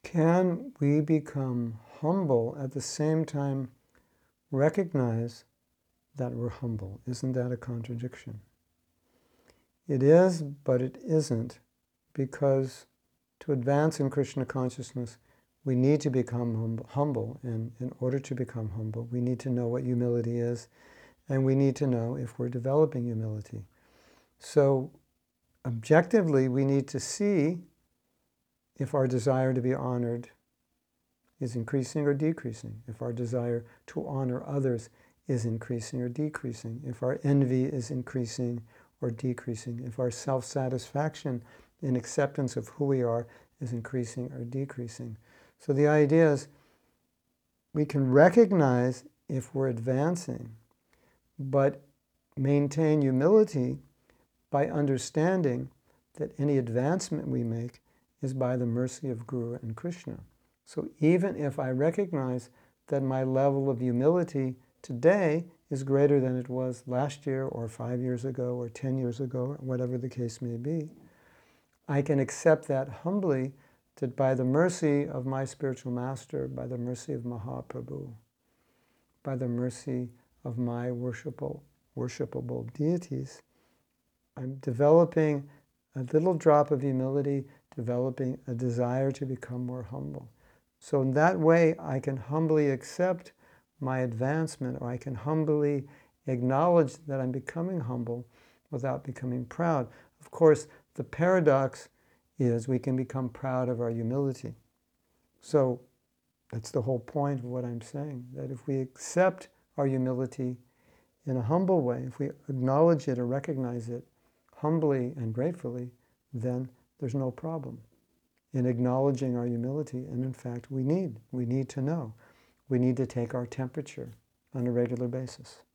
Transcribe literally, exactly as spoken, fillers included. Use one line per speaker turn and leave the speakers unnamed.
Can we become humble at the same time recognize that we're humble? Isn't that a contradiction? It is, but it isn't, because to advance in Krishna consciousness, we need to become humble, and in order to become humble, we need to know what humility is, and we need to know if we're developing humility. So, objectively, we need to see if our desire to be honored is increasing or decreasing, if our desire to honor others is increasing or decreasing, if our envy is increasing or decreasing, if our self-satisfaction in acceptance of who we are is increasing or decreasing. So the idea is we can recognize if we're advancing, but maintain humility by understanding that any advancement we make is by the mercy of Guru and Krishna. So even if I recognize that my level of humility today is greater than it was last year or five years ago or ten years ago, or whatever the case may be, I can accept that humbly, that by the mercy of my spiritual master, by the mercy of Mahaprabhu, by the mercy of my worshipable, worshipable deities, I'm developing a little drop of humility, developing a desire to become more humble. So in that way, I can humbly accept my advancement, or I can humbly acknowledge that I'm becoming humble without becoming proud. Of course, the paradox is we can become proud of our humility. So that's the whole point of what I'm saying, that if we accept our humility in a humble way, if we acknowledge it or recognize it humbly and gratefully, then there's no problem in acknowledging our humility. And in fact, we need, we need to know. We need to take our temperature on a regular basis.